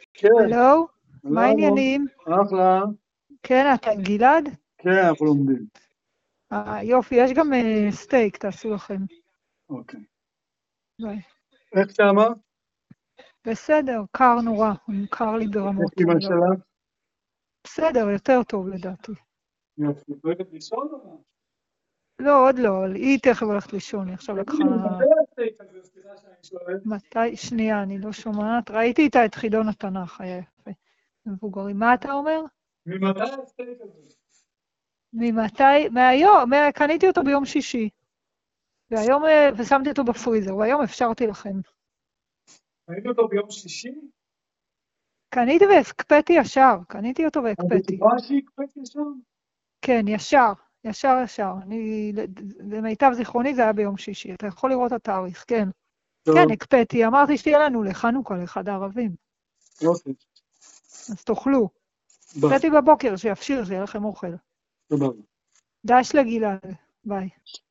כן, הלו? מה הלו, העניינים? אחלה. כן, אתה עם גלעד? כן, אנחנו לומדים. יופי, יש גם סטייק, תעשו לכם. אוקיי. ביי. איך שמה? בסדר, קר נורא, קר לי איך ברמות. אמא אני לא- שלך? בסדר, יותר טוב לדעתי. יופי. הולכת לישון או מה? לא, עוד לא, אבל היא תכף הולכת לישון, היא עכשיו לקחה... תגידי, מתי הסטייק הזה? סליחה שאני שואל. מתי? שנייה, אני לא שומעת. ראיתי איתה את חידון התנ"ך, היה יפה. מבוגרים. מה אתה אומר? ממתי הסטייק הזה? ממתי? מהיום, קניתי אותו ביום שישי. והיום, ושמתי אותו בפריזר, והיום אפשרתי לכם. ראיתי אותו ביום שישי? קניתי והקפאתי ישר, קניתי אותו את והקפאתי. בטוחה שהקפאתי שם? כן, ישר, ישר, ישר. למיטב זיכרוני זה היה ביום שישי. אתה יכול לראות את התאריך, כן. כן, טוב, הקפאתי, אמרתי שתהיה לנו לחנוכה, לאחד הערבים. אוקיי. אז תאכלו. ביי. הקפאתי בבוקר, שיפשיר, שיהיה לכם אוכל. תודה. דש לגלעד, ביי.